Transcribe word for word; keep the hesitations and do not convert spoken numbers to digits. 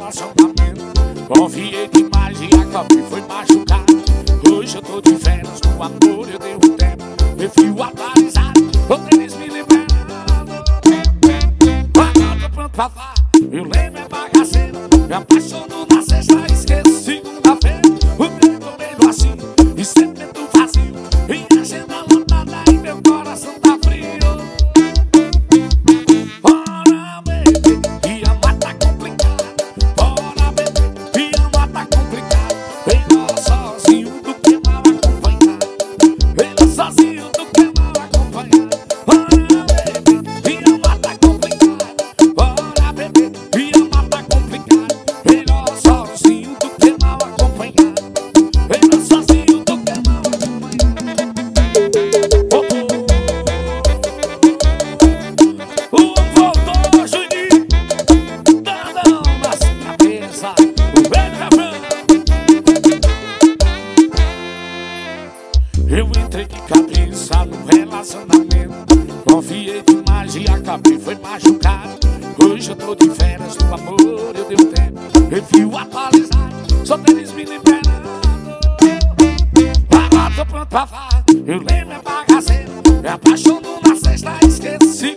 relacionamento. Confiei demais e acabei foi machucado. Hoje eu tô de férias, no amor eu dei um tempo. Perfil atualizado, quando eles me liberaram. Agora tô pronto pra falar, eu lembro é bagaceiro. Me apaixono na sexta, esqueço segunda-feira. O tempo meio assim, e sempre tento vazio. Minha agenda lotada e meu coração tá frio. Bora, baby, que amar tá complicado. Bora, baby, que amar tá complicado. Melhor sozinho do que mal acompanhado. Melhor sozinho do que mal acompanhado. Bora, baby, que amar tá complicado. Bora, baby, que amar tá complicado. Melhor sozinho do que mal acompanhado. Melhor sozinho do que mal acompanhado. Oh, oh. O voltou, Juninho, dadão nas cabeça, o velho refrão. Eu entrei de cabeça no relacionamento. Confiei demais e acabei foi machucado. Hoje eu tô de férias, no amor eu dei um tempo. Review atualizado, só deles me liberando. Agora tô pronto pra falar, eu lembro é bagaceiro. Me apaixono na sexta, esqueci